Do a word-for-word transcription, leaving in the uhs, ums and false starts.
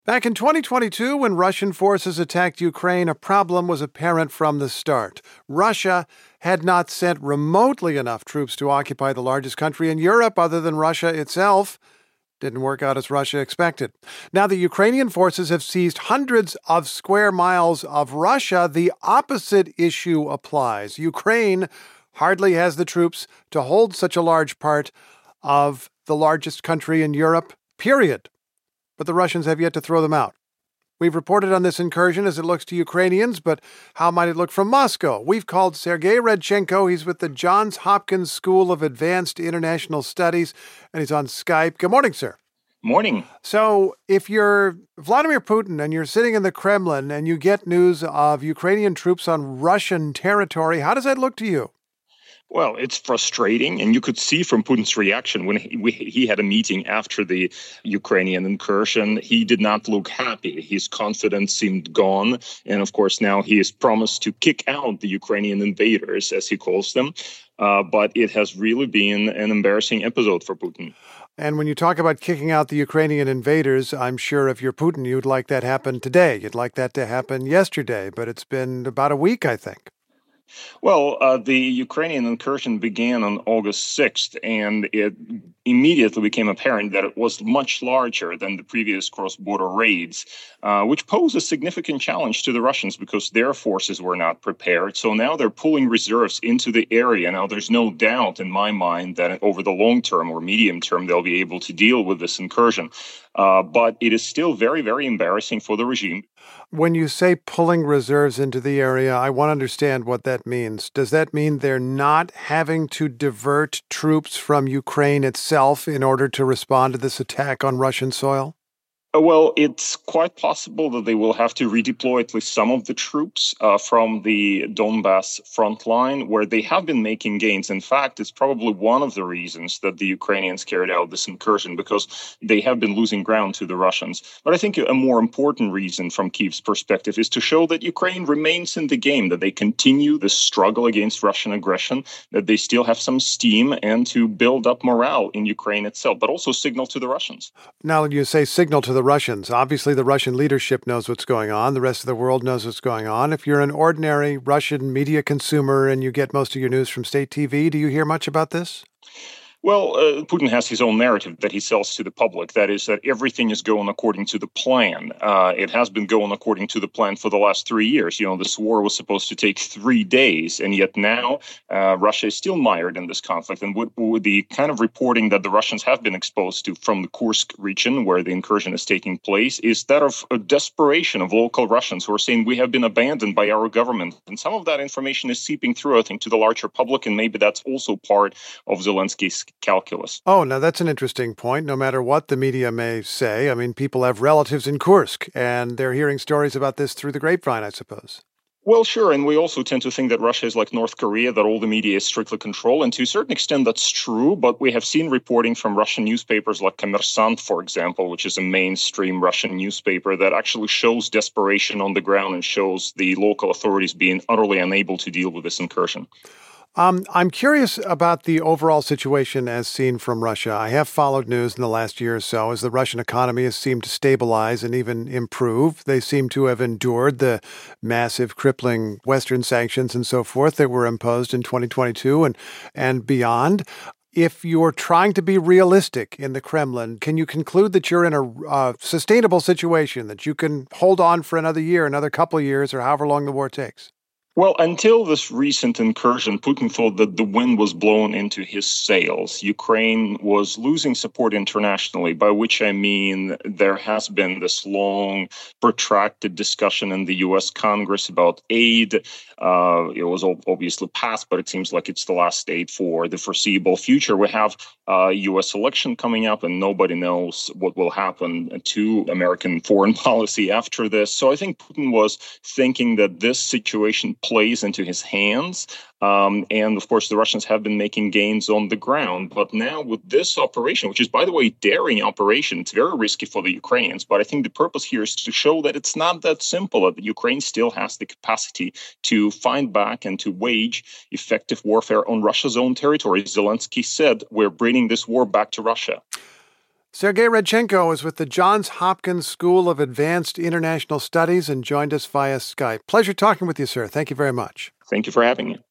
Back in twenty twenty-two, when Russian forces attacked Ukraine, a problem was apparent from the start. Russia had not sent remotely enough troops to occupy the largest country in Europe other than Russia itself. Didn't work out as Russia expected. Now the Ukrainian forces have seized hundreds of square miles of Russia. The opposite issue applies. Ukraine hardly has the troops to hold such a large part of the largest country in Europe, period. But the Russians have yet to throw them out. We've reported on this incursion as it looks to Ukrainians, but how might it look from Moscow? We've called Sergei Radchenko. He's with the Johns Hopkins School of Advanced International Studies, and he's on Skype. Good morning, sir. Morning. So if you're Vladimir Putin and you're sitting in the Kremlin and you get news of Ukrainian troops on Russian territory, how does that look to you? Well, it's frustrating, and you could see from Putin's reaction when he, we, he had a meeting after the Ukrainian incursion. He did not look happy. His confidence seemed gone, and of course now he has promised to kick out the Ukrainian invaders, as he calls them. Uh, but it has really been an embarrassing episode for Putin. And when you talk about kicking out the Ukrainian invaders, I'm sure if you're Putin, you'd like that happen today. You'd like that to happen yesterday, but it's been about a week, I think. Well, uh, the Ukrainian incursion began on August sixth, and it immediately became apparent that it was much larger than the previous cross-border raids, uh, which posed a significant challenge to the Russians because their forces were not prepared. So now they're pulling reserves into the area. Now, there's no doubt in my mind that over the long term or medium term, they'll be able to deal with this incursion. Uh, but it is still very, very embarrassing for the regime. When you say pulling reserves into the area, I want to understand what that means. Does that mean they're not having to divert troops from Ukraine itself in order to respond to this attack on Russian soil? Well, it's quite possible that they will have to redeploy at least some of the troops uh, from the Donbass front line, where they have been making gains. In fact, it's probably one of the reasons that the Ukrainians carried out this incursion, because they have been losing ground to the Russians. But I think a more important reason from Kyiv's perspective is to show that Ukraine remains in the game, that they continue the struggle against Russian aggression, that they still have some steam, and to build up morale in Ukraine itself, but also signal to the Russians. Now, you say signal to the Russians. Obviously, the Russian leadership knows what's going on. The rest of the world knows what's going on. If you're an ordinary Russian media consumer and you get most of your news from state T V, do you hear much about this? Well, uh, Putin has his own narrative that he sells to the public. That is that everything is going according to the plan. Uh, it has been going according to the plan for the last three years. You know, this war was supposed to take three days, and yet now uh, Russia is still mired in this conflict. And with, with the kind of reporting that the Russians have been exposed to from the Kursk region, where the incursion is taking place, is that of a desperation of local Russians who are saying we have been abandoned by our government. And some of that information is seeping through, I think, to the larger public, and maybe that's also part of Zelensky's calculus. Oh, now that's an interesting point. No matter what the media may say, I mean, people have relatives in Kursk, and they're hearing stories about this through the grapevine, I suppose. Well, sure. And we also tend to think that Russia is like North Korea, that all the media is strictly controlled. And to a certain extent, that's true. But we have seen reporting from Russian newspapers like Kommersant, for example, which is a mainstream Russian newspaper that actually shows desperation on the ground and shows the local authorities being utterly unable to deal with this incursion. Um, I'm curious about the overall situation as seen from Russia. I have followed news in the last year or so as the Russian economy has seemed to stabilize and even improve. They seem to have endured the massive, crippling Western sanctions and so forth that were imposed in twenty twenty-two and, and beyond. If you're trying to be realistic in the Kremlin, can you conclude that you're in a uh, sustainable situation, that you can hold on for another year, another couple of years, or however long the war takes? Well, until this recent incursion, Putin thought that the wind was blown into his sails. Ukraine was losing support internationally, by which I mean there has been this long, protracted discussion in the U S Congress about aid. Uh, it was obviously passed, but it seems like it's the last aid for the foreseeable future. We have a U S election coming up, and nobody knows what will happen to American foreign policy after this. So I think Putin was thinking that this situation plays into his hands. Um, and of course, the Russians have been making gains on the ground. But now with this operation, which is, by the way, daring operation, it's very risky for the Ukrainians. But I think the purpose here is to show that it's not that simple, that Ukraine still has the capacity to fight back and to wage effective warfare on Russia's own territory. Zelensky said, we're bringing this war back to Russia. Sergei Radchenko is with the Johns Hopkins School of Advanced International Studies and joined us via Skype. Pleasure talking with you, sir. Thank you very much. Thank you for having me.